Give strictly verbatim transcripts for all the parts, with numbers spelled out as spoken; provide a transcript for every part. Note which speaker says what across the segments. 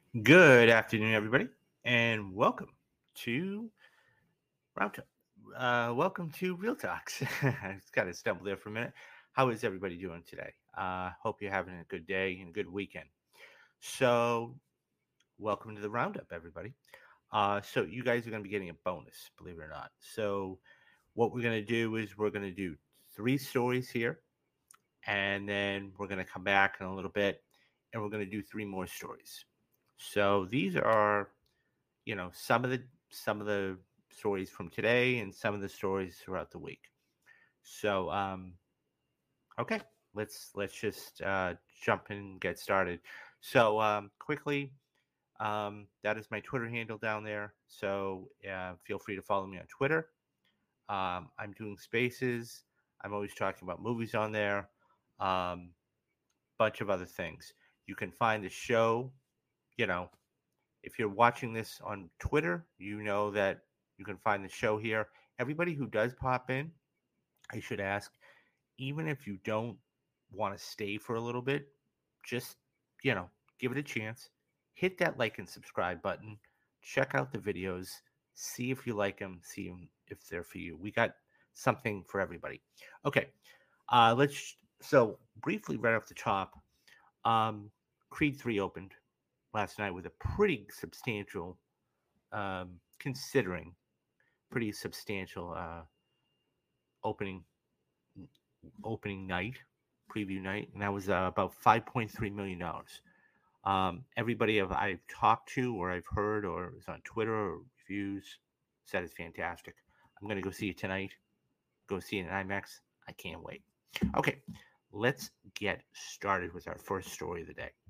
Speaker 1: Good afternoon, everybody, and welcome to Roundtop. Uh, welcome to Real Talks. I just kind of stumbled there for a minute. How is everybody doing today? Uh, hope you're having a good day and a good weekend. So, welcome to the Roundup, everybody. Uh, so, you guys are going to be getting a bonus, believe it or not. So, what we're going to do is we're going to do three stories here, and then we're going to come back in a little bit, and we're going to do three more stories. So, these are you know some of the some of the stories from today and some of the stories throughout the week. So um okay, let's let's just uh jump in and get started. So um quickly, um that is my Twitter handle down there, so uh, feel free to follow me on Twitter. um I'm doing spaces. I'm always talking about movies on there. um Bunch of other things. You can find the show, you know if you're watching this on Twitter, you know that you can find the show here. Everybody who does pop in, I should ask, even if you don't want to stay for a little bit, just, you know, give it a chance. Hit that like and subscribe button. Check out the videos. See if you like them. See if they're for you. We got something for everybody. Okay. Uh, let's, so briefly, right off the top, um, Creed three opened last night with a pretty substantial, um, considering pretty substantial uh, opening opening night, preview night, and that was uh, about five point three million dollars. Um, everybody I've, I've talked to, or I've heard, or is on Twitter or reviews, said it's fantastic. I'm gonna go see it tonight. Go see it in IMAX. I can't wait. Okay, let's get started with our first story of the day.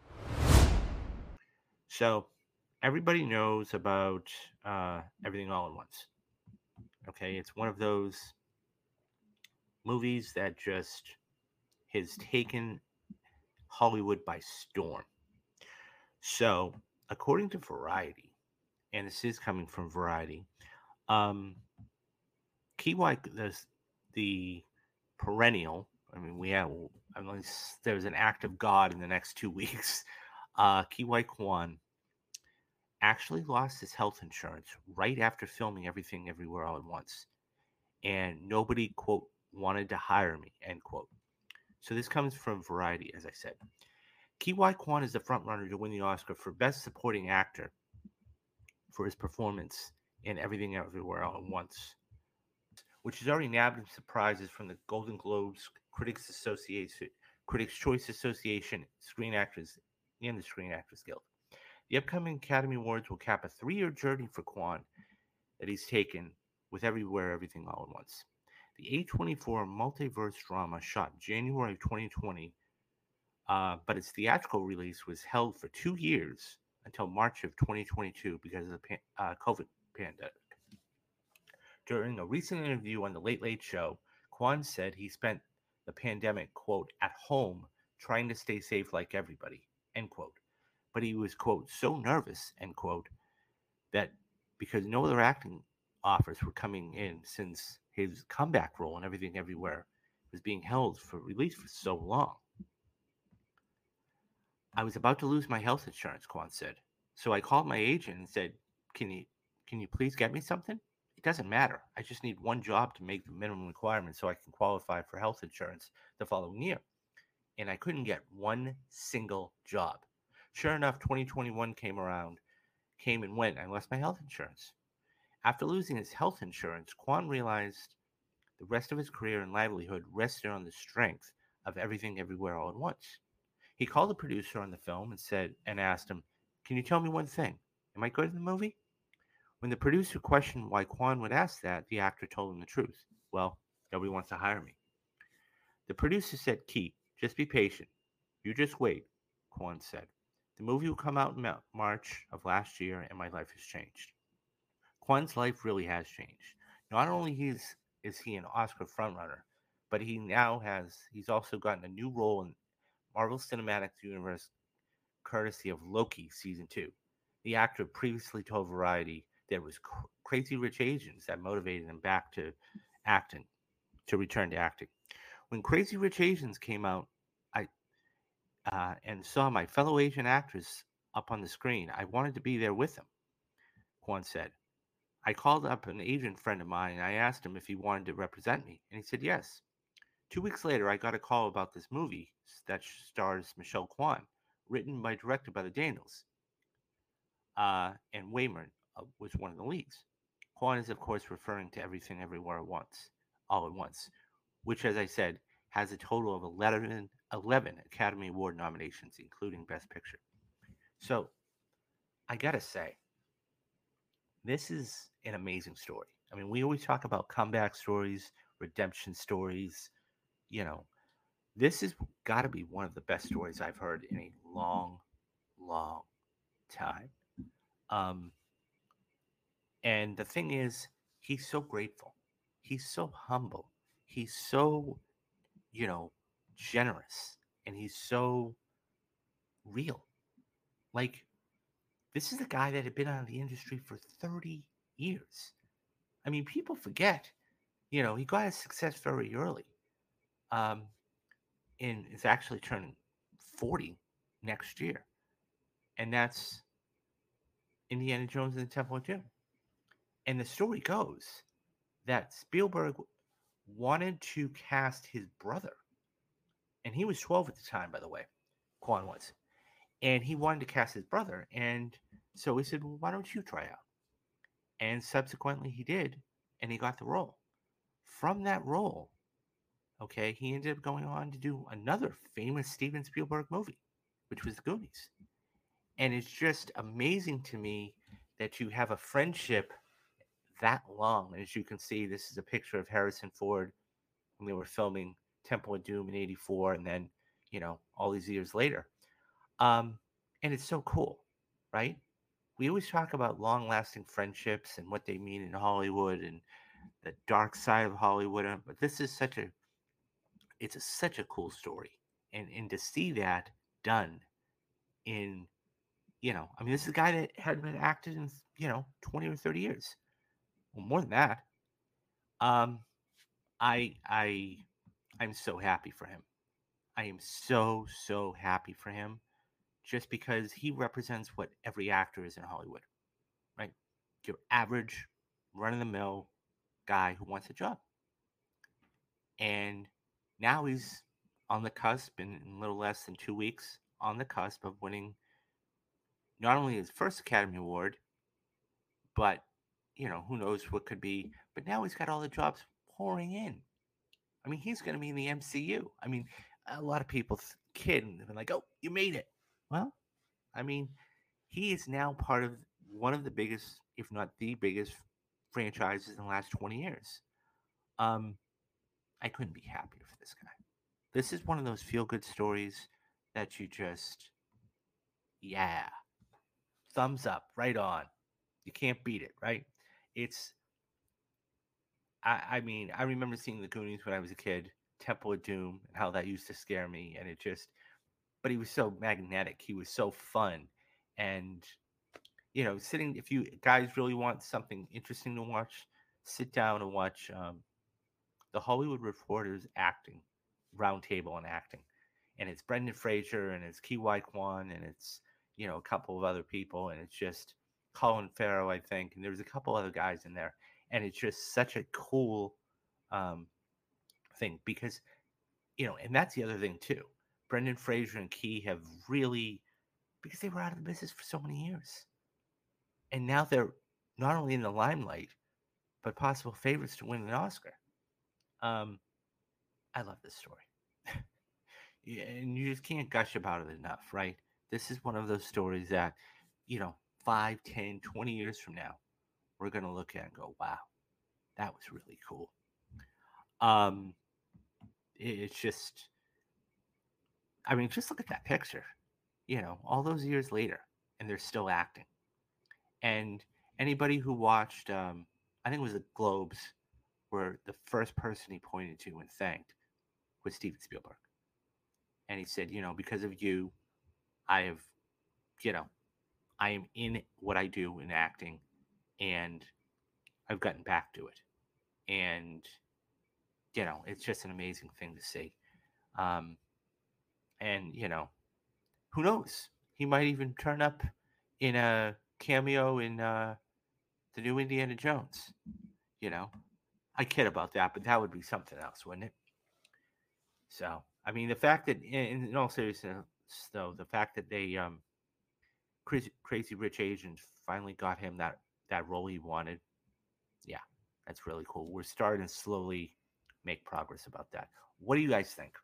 Speaker 1: So, everybody knows about uh, Everything All at Once. Okay, it's one of those movies that just has taken Hollywood by storm. So, according to Variety, and this is coming from Variety, um, Key White, the, the perennial, I mean, we have, unless there's an act of God in the next two weeks, uh, Key White Kwan actually lost his health insurance right after filming Everything Everywhere All at Once. And nobody, quote, wanted to hire me, end quote. So this comes from Variety, as I said. Ki Wai Kwan is the frontrunner to win the Oscar for Best Supporting Actor for his performance in Everything Everywhere All at Once, which has already nabbed him some prizes from the Golden Globes, Critics Association, Critics Choice Association, Screen Actors, and the Screen Actors Guild. The upcoming Academy Awards will cap a three-year journey for Kwan that he's taken with Everywhere Everything All at Once. The A twenty-four multiverse drama shot January of twenty twenty, uh, but its theatrical release was held for two years until March of twenty twenty-two because of the pan- uh, COVID pandemic. During a recent interview on The Late Late Show, Kwan said he spent the pandemic, quote, at home trying to stay safe like everybody, end quote. But he was, quote, so nervous, end quote, that because no other acting offers were coming in since his comeback role in Everything Everywhere was being held for release for so long. I was about to lose my health insurance, Kwan said. So I called my agent and said, Can you can you please get me something? It doesn't matter. I just need one job to make the minimum requirements so I can qualify for health insurance the following year. And I couldn't get one single job. Sure enough, twenty twenty-one came around, came and went. I lost my health insurance. After losing his health insurance, Kwan realized the rest of his career and livelihood rested on the strength of Everything Everywhere All at Once. He called the producer on the film and said and asked him, Can you tell me one thing? Am I good in the movie? When the producer questioned why Kwan would ask that, the actor told him the truth. Well, nobody wants to hire me. The producer said, Key, just be patient. You just wait, Kwan said. The movie will come out in March of last year, and my life has changed. Kwan's life really has changed. Not only is, is he an Oscar frontrunner, but he now has, he's also gotten a new role in Marvel Cinematic Universe courtesy of Loki Season two. The actor previously told Variety that it was cr- Crazy Rich Asians that motivated him back to acting, to return to acting. When Crazy Rich Asians came out, I uh, and saw my fellow Asian actors up on the screen. I wanted to be there with him, Kwan said. I called up an agent friend of mine and I asked him if he wanted to represent me, and he said yes. Two weeks later, I got a call about this movie that stars Michelle Kwan, written by directed by the Daniels, uh, and Waymern uh, was one of the leads. Kwan is, of course, referring to Everything Everywhere at Once, all at once, which, as I said, has a total of eleven, eleven Academy Award nominations, including Best Picture. So, I gotta say, this is an amazing story. I mean, we always talk about comeback stories, redemption stories. You know, this has got to be one of the best stories I've heard in a long, long time. Um, and the thing is, he's so grateful. He's so humble. He's so, you know, generous. And he's so real. Like, this is a guy that had been out of the industry for thirty years. I mean, people forget, you know, he got his success very early. Um, and is actually turning forty next year. And that's Indiana Jones and the Temple of Doom. And the story goes that Spielberg wanted to cast his brother. And he was twelve at the time, by the way, Kwan was. And he wanted to cast his brother. And so he said, well, why don't you try out? And subsequently he did. And he got the role. From that role, okay, he ended up going on to do another famous Steven Spielberg movie, which was The Goonies. And it's just amazing to me that you have a friendship that long. And as you can see, this is a picture of Harrison Ford when they were filming Temple of Doom in eighty-four, and then, you know, all these years later. Um, and it's so cool, right? We always talk about long-lasting friendships and what they mean in Hollywood and the dark side of Hollywood, but this is such a it's a, such a cool story, and and to see that done in, you know, I mean, this is a guy that hadn't been acted in, you know, twenty or thirty years, well, more than that. Um, I I I'm so happy for him. I am so so happy for him, just because he represents what every actor is in Hollywood, right? Your average, run of the mill guy who wants a job, and now he's on the cusp, in, in a little less than two weeks, on the cusp of winning not only his first Academy Award, but, you know, who knows what could be. But now he's got all the jobs pouring in. I mean, he's going to be in the M C U. I mean, a lot of people kid and they're like, "Oh, you made it." Well, I mean, he is now part of one of the biggest, if not the biggest, franchises in the last twenty years. Um, I couldn't be happier for this guy. This is one of those feel good stories that you just, yeah, thumbs up, right on. You can't beat it, right? It's, I, I mean, I remember seeing the Goonies when I was a kid, Temple of Doom, and how that used to scare me. And it just, but he was so magnetic. He was so fun. And, you know, sitting, if you guys really want something interesting to watch, sit down and watch um, the Hollywood Reporters acting roundtable on acting. And it's Brendan Fraser and it's Ki Wai Kwan and it's, you know, a couple of other people. And it's just Colin Farrell, I think. And there's a couple other guys in there. And it's just such a cool um, thing because, you know, and that's the other thing too. Brendan Fraser and Key have really, because they were out of the business for so many years. And now they're not only in the limelight, but possible favorites to win an Oscar. Um, I love this story. And you just can't gush about it enough, right? This is one of those stories that, you know, five, ten, twenty years from now, we're going to look at and go, wow, that was really cool. Um, it's just, I mean, just look at that picture, you know, all those years later, and they're still acting. And anybody who watched, um, I think it was the Globes, where the first person he pointed to and thanked was Steven Spielberg. And he said, you know, because of you, I have, you know, I am in what I do in acting, and I've gotten back to it. And, you know, it's just an amazing thing to see. Um, and, you know, who knows? He might even turn up in a cameo in uh, the new Indiana Jones. You know, I kid about that, but that would be something else, wouldn't it? So, I mean, the fact that, in, in all seriousness, though, the fact that they um, Crazy, Crazy Rich Asians finally got him that that role he wanted. Yeah, that's really cool. We're starting to slowly make progress about that. What do you guys think?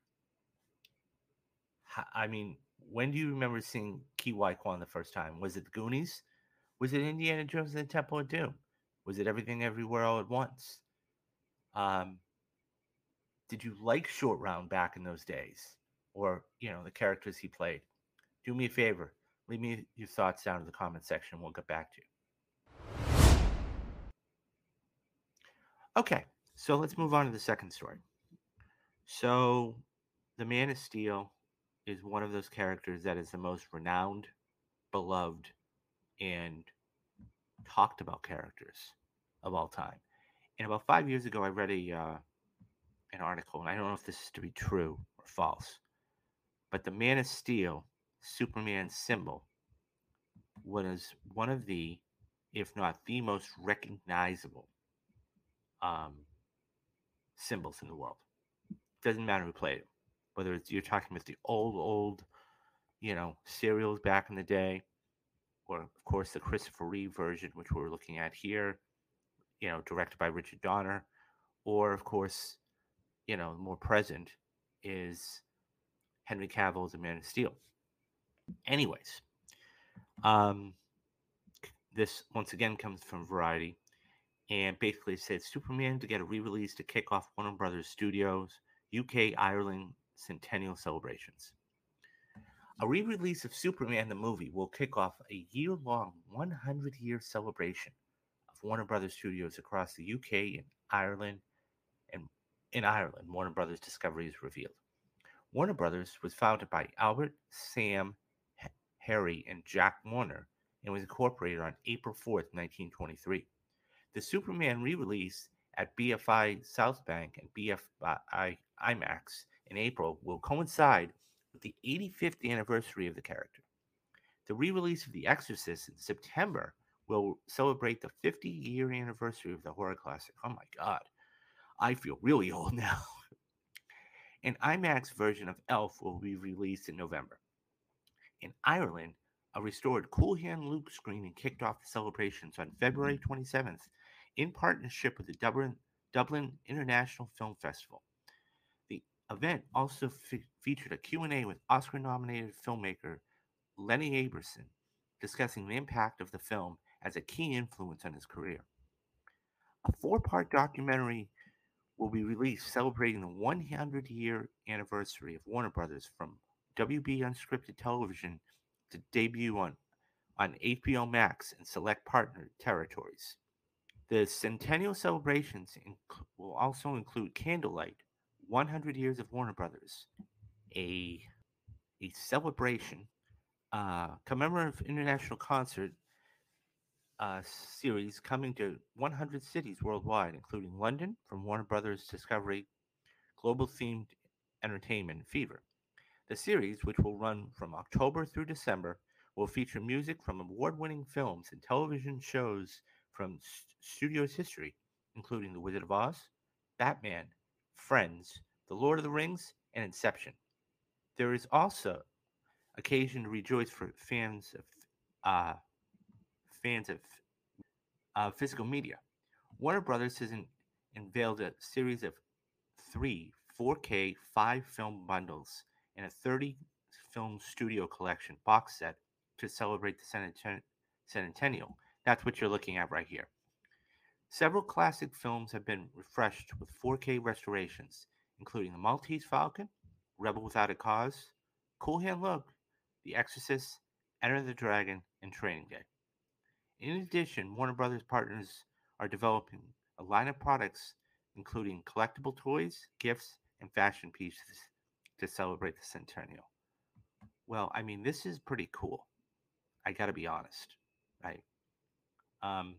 Speaker 1: I mean, when do you remember seeing Ki Wai Kwan the first time? Was it the Goonies? Was it Indiana Jones and the Temple of Doom? Was it Everything Everywhere All at Once? Um, did you like Short Round back in those days, or you know the characters he played? Do me a favor, leave me your thoughts down in the comment section. We'll get back to you. Okay, so let's move on to the second story. So, the Man of Steel is one of those characters that is the most renowned, beloved, and talked about characters of all time. And about five years ago, I read a uh, an article, and I don't know if this is to be true or false, but the Man of Steel, Superman's symbol, was one of the, if not the most recognizable um, symbols in the world. Doesn't matter who played it, whether it's you're talking with the old, old, you know, serials back in the day, or of course the Christopher Reeve version, which we're looking at here, you know, directed by Richard Donner, or of course, you know, more present is Henry Cavill as a Man of Steel. Anyways, um, this once again comes from Variety, and basically said Superman to get a re-release to kick off Warner Brothers Studios U K Ireland Centennial celebrations. A re-release of Superman the movie will kick off a year-long one hundred year celebration of Warner Brothers Studios across the U K and Ireland. And in Ireland, Warner Brothers Discovery is revealed. Warner Brothers was founded by Albert, Sam, Harry, and Jack Warner and was incorporated on April fourth, nineteen twenty-three. The Superman re-release at B F I Southbank and B F I IMAX in April will coincide with the eighty-fifth anniversary of the character. The re-release of The Exorcist in September will celebrate the fifty-year anniversary of the horror classic. Oh my god, I feel really old now. An IMAX version of Elf will be released in November. In Ireland, a restored Cool Hand Luke screening kicked off the celebrations on February twenty-seventh in partnership with the Dublin, Dublin International Film Festival. The event also fe- featured a Q and A with Oscar-nominated filmmaker Lenny Aberson, discussing the impact of the film as a key influence on his career. A four-part documentary will be released celebrating the one hundred year anniversary of Warner Brothers from W B Unscripted Television to debut on, on H B O Max and select partner territories. The centennial celebrations inc- will also include Candlelight, one hundred Years of Warner Brothers, a, a celebration, uh, commemorative international concert uh, series coming to one hundred cities worldwide, including London from Warner Brothers Discovery, global themed entertainment Fever. The series, which will run from October through December, will feature music from award winning films and television shows from st- studio's history, including The Wizard of Oz, Batman, Friends, The Lord of the Rings, and Inception. There is also occasion to rejoice for fans of uh, fans of uh, physical media. Warner Brothers has in, unveiled a series of three four K five film bundles and a thirty film studio collection box set to celebrate the centennial. That's what you're looking at right here. Several classic films have been refreshed with four K restorations, including The Maltese Falcon, Rebel Without a Cause, Cool Hand Luke, The Exorcist, Enter the Dragon, and Training Day. In addition, Warner Brothers partners are developing a line of products including collectible toys, gifts, and fashion pieces to celebrate the centennial. Well, I mean, this is pretty cool. I got to be honest, right? Um,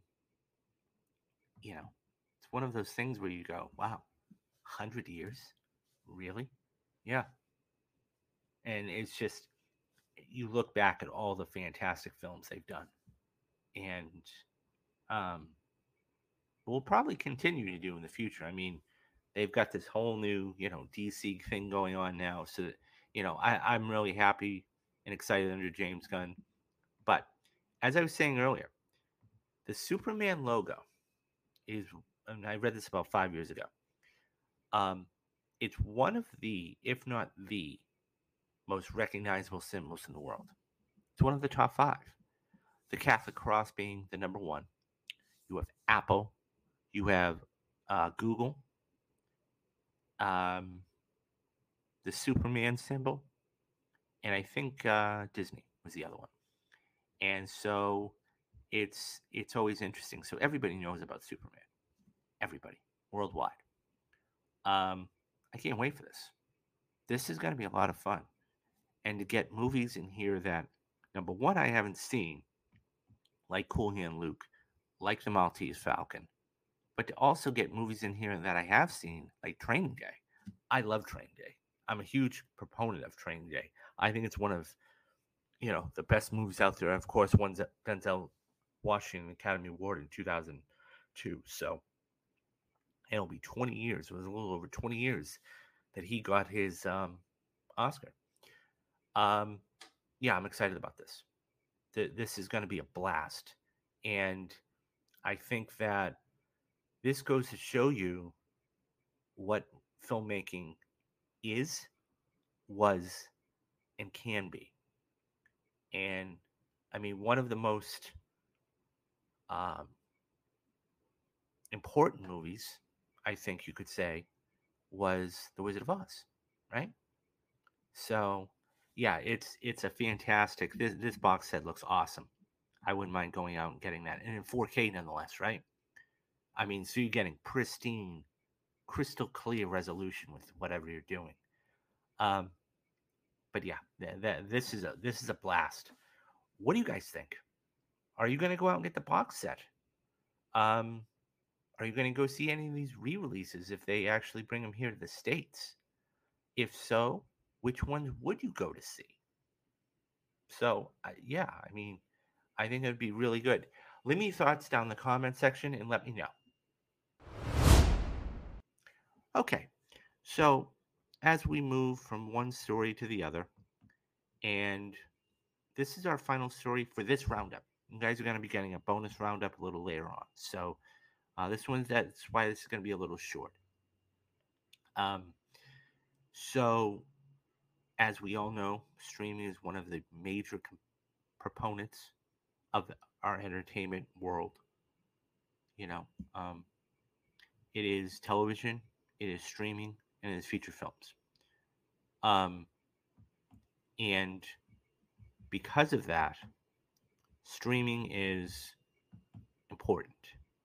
Speaker 1: you know, it's one of those things where you go, "Wow, one hundred years? Really?" Yeah. And it's just you look back at all the fantastic films they've done, and um, we'll probably continue to do in the future. I mean, they've got this whole new, you know, D C thing going on now. So, that, you know, I, I'm really happy and excited under James Gunn. But as I was saying earlier, the Superman logo is, and I read this about five years ago. Um, it's one of the, if not the most recognizable symbols in the world. It's one of the top five. The Catholic cross being the number one. You have Apple. You have uh, Google. Um, the Superman symbol, and I think uh, Disney was the other one. And so it's it's always interesting. So everybody knows about Superman. Everybody worldwide. Um, I can't wait for this. This is going to be a lot of fun, and to get movies in here that number one I haven't seen, like Cool Hand Luke, like The Maltese Falcon, but to also get movies in here that I have seen, like Training Day. I love Training Day. I'm a huge proponent of Training Day. I think it's one of, you know, the best movies out there. Of course, one's that Denzel Washington Academy Award in two thousand two. So it'll be twenty years. It was a little over twenty years that he got his um, Oscar. Um, yeah, I'm excited about this. Th- this is going to be a blast. And I think that this goes to show you what filmmaking is, was, and can be. And I mean, one of the most um, important movies, I think you could say, was The Wizard of Oz, right? So, yeah, it's it's a fantastic. This this box set looks awesome. I wouldn't mind going out and getting that, and in four K nonetheless, right? I mean, so you're getting pristine, crystal clear resolution with whatever you're doing. Um, but yeah, th- th- this is a this is a blast. What do you guys think? Are you going to go out and get the box set? Um, are you going to go see any of these re-releases if they actually bring them here to the States? If so, which ones would you go to see? So, uh, yeah, I mean, I think it would be really good. Leave me your thoughts down in the comment section and let me know. Okay, so as we move from one story to the other, and this is our final story for this roundup. You guys are going to be getting a bonus roundup a little later on. So, uh, this one's that's why this is going to be a little short. Um, so, as we all know, streaming is one of the major com- proponents of our entertainment world. You know, um, it is television, it is streaming, and it is feature films. Um, and because of that, streaming is important.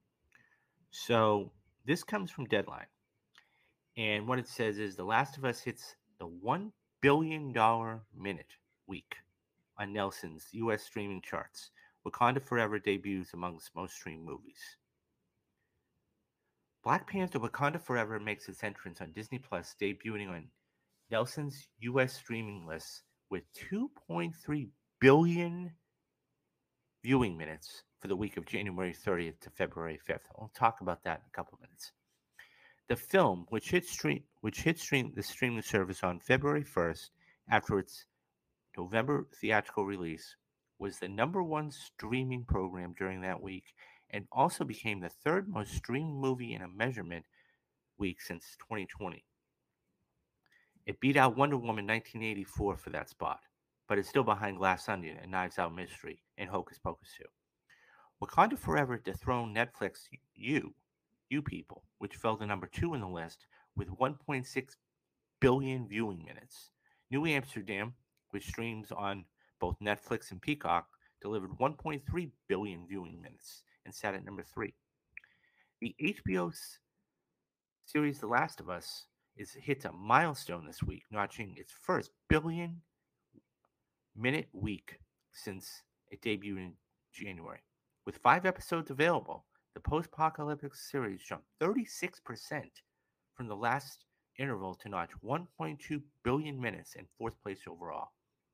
Speaker 1: So this comes from Deadline. And what it says is The Last of Us hits the one billion dollars minute week on Nelson's U S streaming charts. Wakanda Forever debuts amongst most streamed movies. Black Panther Wakanda Forever makes its entrance on Disney Plus, debuting on Nelson's U S streaming list with two point three billion viewing minutes for the week of January thirtieth to February fifth. I'll talk about that in a couple of minutes. The film, which hit stream, which hit stream the streaming service on February first after its November theatrical release, was the number one streaming program during that week and also became the third most streamed movie in a measurement week since twenty twenty. It beat out Wonder Woman nineteen eighty-four for that spot, but it's still behind Glass Onion and Knives Out Mystery and Hocus Pocus two. Wakanda Forever dethroned Netflix You, You People, which fell to number two in the list with one point six billion viewing minutes. New Amsterdam, which streams on both Netflix and Peacock, delivered one point three billion viewing minutes and sat at number three. The H B O series The Last of Us is hit a milestone this week, notching its first billion minute week since it debuted in January. With five episodes available, the post-apocalyptic series jumped thirty-six percent from the last interval to notch one point two billion minutes in fourth place overall.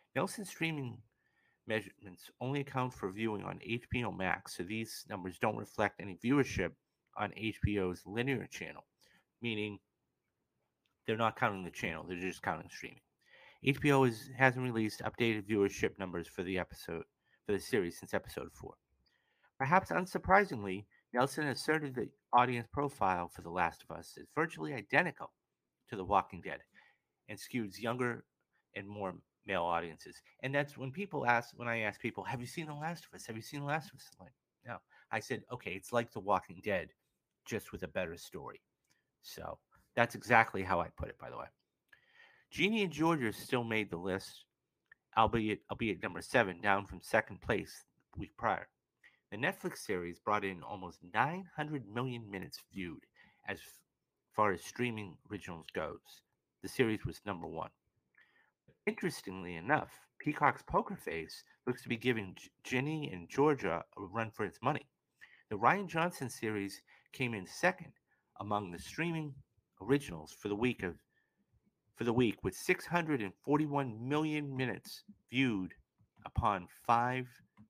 Speaker 1: Nielsen streaming measurements only account for viewing on H B O Max, so these numbers don't reflect any viewership on H B O's linear channel, meaning they're not counting the channel, they're just counting streaming. H B O is, hasn't released updated viewership numbers for the episode for the series since episode four. Perhaps unsurprisingly, Nelson asserted the audience profile for The Last of Us is virtually identical to The Walking Dead and skews younger and more male audiences. And that's when people ask, when I ask people, have you seen The Last of Us? Have you seen The Last of Us? I'm like, no. I said, okay, it's like The Walking Dead, just with a better story. So that's exactly how I put it, by the way. Jeannie and Georgia still made the list, albeit albeit number seven, down from second place the week prior. The Netflix series brought in almost nine hundred million minutes viewed as far as streaming originals goes. The series was number one. Interestingly enough, Peacock's Poker Face looks to be giving G- Ginny and Georgia a run for its money. The Ryan Johnson series came in second among the streaming originals for the week of for the week with six hundred forty-one million minutes viewed upon five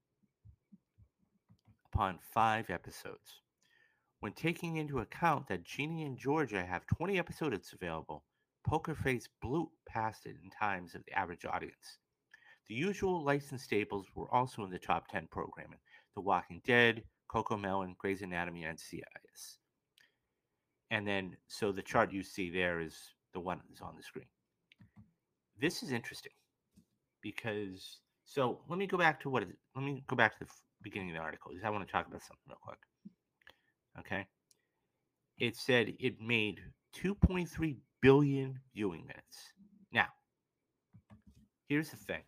Speaker 1: upon five episodes. When taking into account that Genie and Georgia have twenty episodes available, Poker Face blew past it in times of the average audience. The usual licensed staples were also in the top ten programming: The Walking Dead, Coco Melon, Grey's Anatomy, and C I S. And then, so the chart you see there is the one that's on the screen. This is interesting because, so let me go back to what, it, let me go back to the beginning of the article because I want to talk about something real quick. Okay. It said it made two point three billion viewing minutes. Now, here's the thing.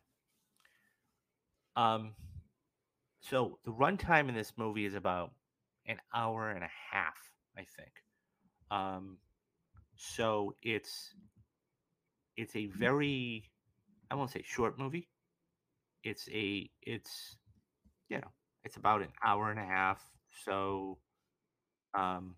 Speaker 1: Um, so the runtime in this movie is about an hour and a half, I think. Um, so it's it's a very, I won't say short movie. It's a it's you know it's about an hour and a half. So um,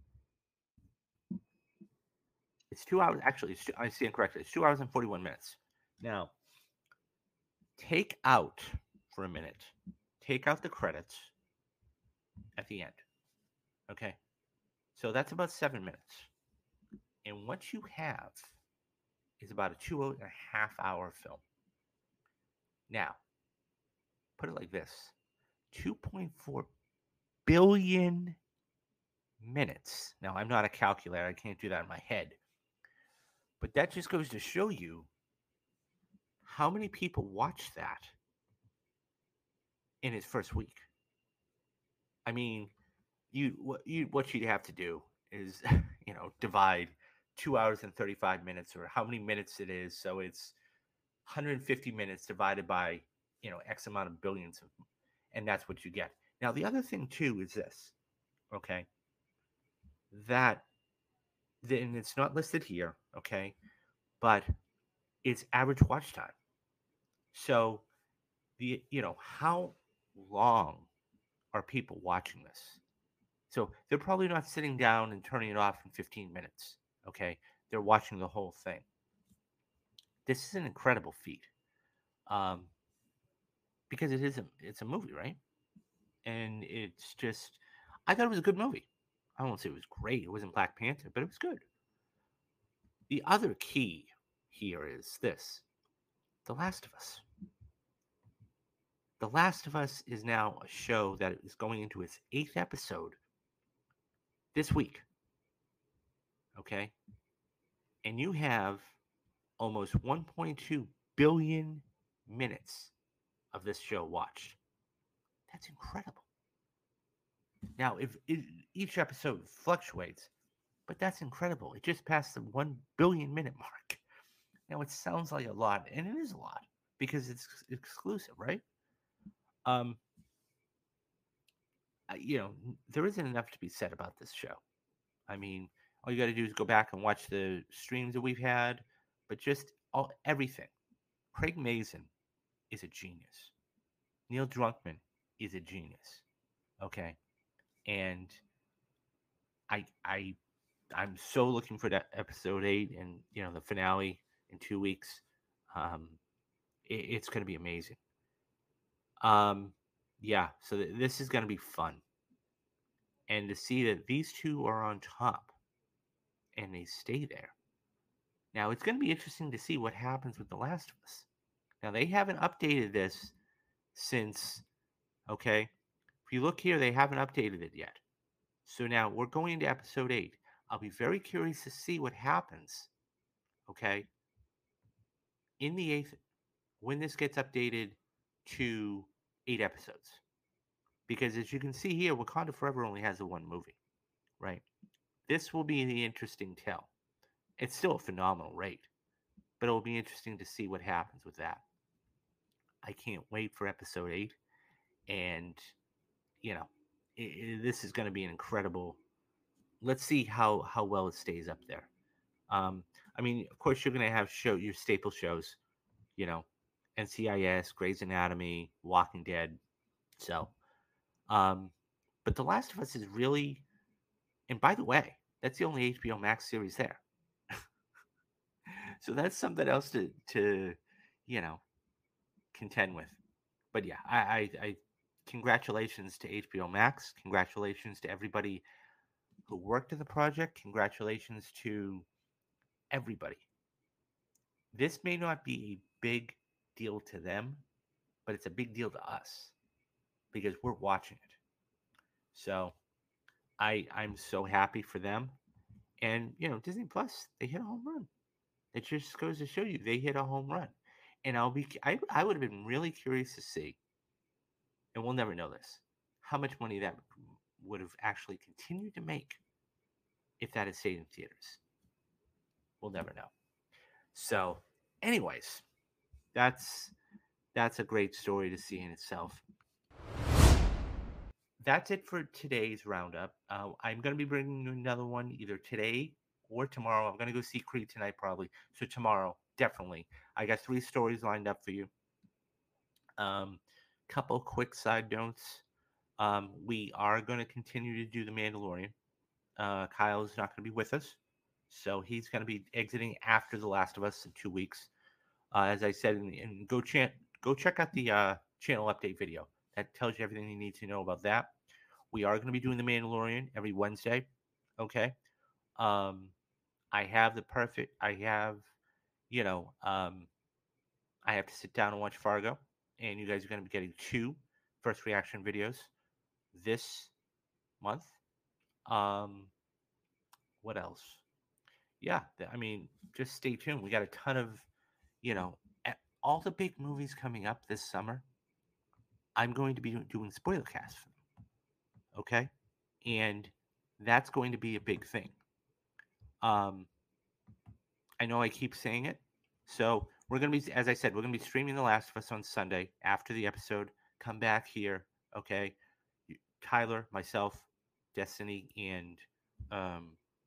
Speaker 1: it's two hours. Actually, it's two, I stand corrected. It's two hours and forty one minutes. Now, take out for a minute. Take out the credits at the end. Okay, so that's about seven minutes. And what you have is about a two and a half hour film. Now, put it like this: two point four billion minutes. Now, I'm not a calculator, I can't do that in my head. But that just goes to show you how many people watched that in its first week. I mean, you what you what you'd have to do is, you know, divide two hours and thirty-five minutes, or how many minutes it is. So it's one hundred fifty minutes divided by, you know, X amount of billions of, and that's what you get. Now, the other thing too is this, okay, that then it's not listed here, okay, but it's average watch time. So the you know how long are people watching this? So they're probably not sitting down and turning it off in fifteen minutes. Okay, they're watching the whole thing. This is an incredible feat, um, because it is a it's a movie, right? And it's just, I thought it was a good movie. I won't say it was great. It wasn't Black Panther, but it was good. The other key here is this: The Last of Us. The Last of Us is now a show that is going into its eighth episode this week. Okay, and you have almost one point two billion minutes of this show watched. That's incredible. Now, if it, each episode fluctuates, but that's incredible. It just passed the one billion minute mark. Now, it sounds like a lot, and it is a lot because it's exclusive, right? Um, you know, there isn't enough to be said about this show. I mean, all you got to do is go back and watch the streams that we've had, but just all everything. Craig Mazin is a genius. Neil Druckmann is a genius. Okay, and I I I'm so looking for that episode eight and, you know, the finale in two weeks. Um, It, it's going to be amazing. Um, yeah, so th- this is going to be fun. And to see that these two are on top and they stay there. Now, it's going to be interesting to see what happens with The Last of Us. Now, they haven't updated this since, okay? If you look here, they haven't updated it yet. So now we're going into episode eight. I'll be very curious to see what happens, okay, in the eighth when this gets updated to eight episodes. Because as you can see here, Wakanda Forever only has the one movie, right? This will be the interesting tell. It's still a phenomenal rate, but it'll be interesting to see what happens with that. I can't wait for episode eight, and you know, it, it, this is going to be an incredible. Let's see how how well it stays up there. Um, I mean, of course, you're going to have show your staple shows, you know, N C I S, Grey's Anatomy, Walking Dead. So, um, but The Last of Us is really, and by the way, that's the only H B O Max series there. So that's something else to to, you know, contend with. But yeah, I, I, I congratulations to H B O Max. Congratulations to everybody who worked on the project. Congratulations to everybody. This may not be a big deal to them, but it's a big deal to us because we're watching it. So I I'm so happy for them. And you know, Disney Plus, they hit a home run. It just goes to show you they hit a home run. And I'll be I, I would have been really curious to see, and we'll never know this, how much money that would have actually continued to make if that had stayed in theaters. We'll never know. So, anyways, that's that's a great story to see in itself. That's it for today's roundup. Uh, I'm going to be bringing another one either today or tomorrow. I'm going to go see Creed tonight, probably. So tomorrow, definitely. I got three stories lined up for you. Um, couple quick side notes. Um, we are going to continue to do the Mandalorian. Uh, Kyle's not going to be with us, so he's going to be exiting after The Last of Us in two weeks. Uh, as I said, and, and go ch- go check out the uh, channel update video. That tells you everything you need to know about that. We are going to be doing the Mandalorian every Wednesday. Okay. Um, I have the perfect. I have, you know, um, I have to sit down and watch Fargo, and you guys are going to be getting two first reaction videos this month. Um, what else? Yeah, I mean, just stay tuned. We got a ton of, you know, all the big movies coming up this summer. I'm going to be doing spoiler casts for them. Okay, and that's going to be a big thing. Um, I know I keep saying it. So we're gonna be, as I said, we're gonna be streaming The Last of Us on Sunday after the episode. Come back here, okay? Tyler, myself, Destiny, and um,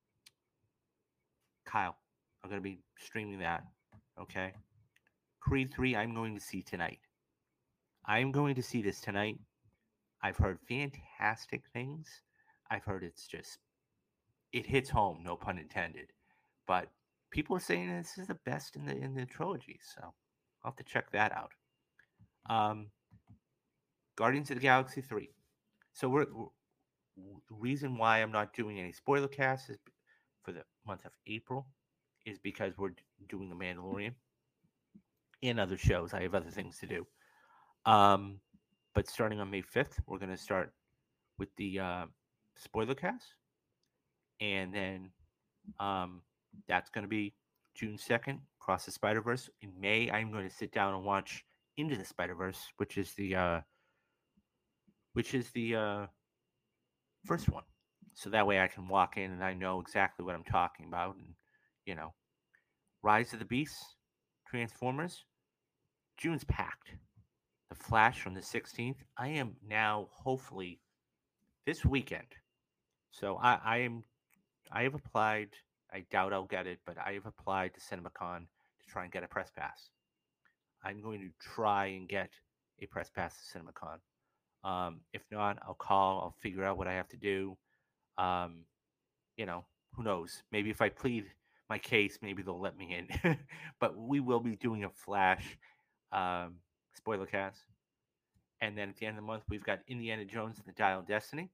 Speaker 1: Kyle are gonna be streaming that, okay? Creed three, I'm going to see tonight. I'm going to see this tonight. I've heard fantastic things. I've heard it's just it hits home, no pun intended. But people are saying this is the best in the in the trilogy, so I'll have to check that out. Um, Guardians of the Galaxy three. So we're, we're the reason why I'm not doing any spoiler casts is for the month of April is because we're doing the Mandalorian and other shows. I have other things to do. Um, but starting on May fifth, we're going to start with the uh, spoiler cast, and then um, that's going to be June second, Cross the Spider Verse. In May, I'm going to sit down and watch Into the Spider Verse, which is the uh, which is the uh, first one. So that way I can walk in and I know exactly what I'm talking about. And, you know, Rise of the Beasts, Transformers, June's packed. The Flash from the sixteenth. I am now hopefully this weekend. So I, I am I have applied. I doubt I'll get it, but I have applied to CinemaCon to try and get a press pass. I'm going to try and get a press pass to CinemaCon. Um, if not, I'll call. I'll figure out what I have to do. Um, you know, who knows? Maybe if I plead my case, maybe they'll let me in. But we will be doing a Flash um, spoiler cast. And then at the end of the month, we've got Indiana Jones and the Dial of Destiny.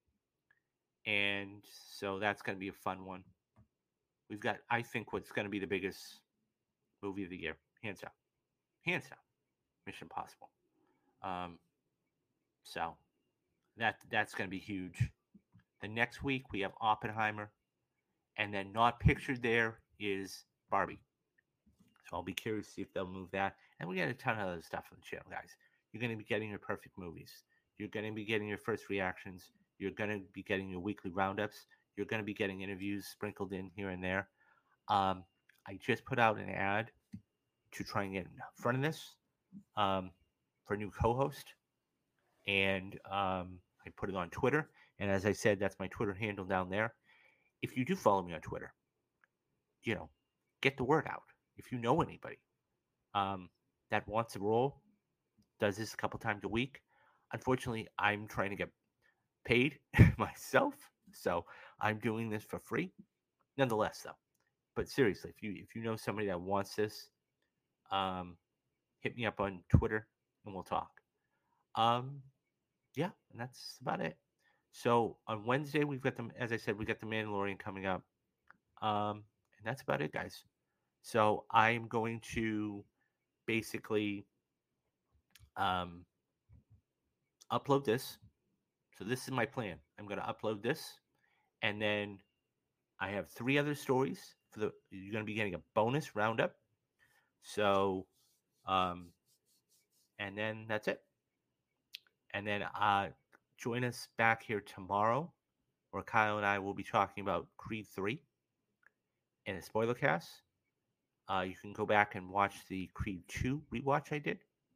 Speaker 1: And so that's going to be a fun one. We've got, I think, what's going to be the biggest movie of the year, hands down. Hands down. Mission Impossible. Um, so that that's going to be huge. The next week, we have Oppenheimer. And then not pictured there is Barbie. So I'll be curious to see if they'll move that. And we got a ton of other stuff on the channel, guys. You're going to be getting your perfect movies. You're going to be getting your first reactions. You're going to be getting your weekly roundups. You're going to be getting interviews sprinkled in here and there. Um, I just put out an ad to try and get in front of this um, for a new co-host. And um, I put it on Twitter. And as I said, that's my Twitter handle down there. If you do follow me on Twitter, you know, get the word out. If you know anybody um, that wants a role, does this a couple times a week. Unfortunately, I'm trying to get paid myself, so I'm doing this for free. Nonetheless, though, but seriously, if you if you know somebody that wants this, um, hit me up on Twitter and we'll talk. Um, yeah, and that's about it. So on Wednesday we've got the, as I said, we got the Mandalorian coming up, um, and that's about it, guys. So I'm going to basically um, upload this. So this is my plan. I'm going to upload this, and then I have three other stories for the. You're going to be getting a bonus roundup. So, um, and then that's it. And then uh, join us back here tomorrow, where Kyle and I will be talking about Creed three in a spoiler cast. Uh, you can go back and watch the Creed two rewatch I did.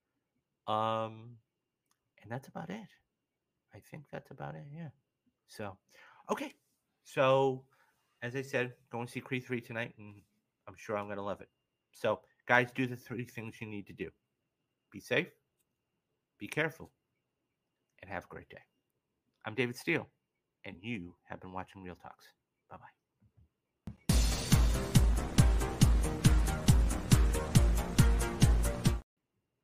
Speaker 1: Um, and that's about it. I think that's about it. Yeah. So, okay. So, as I said, go and see Creed three tonight, and I'm sure I'm going to love it. So, guys, do the three things you need to do: be safe, be careful, and have a great day. I'm David Steele, and you have been watching Real Talks. Bye bye.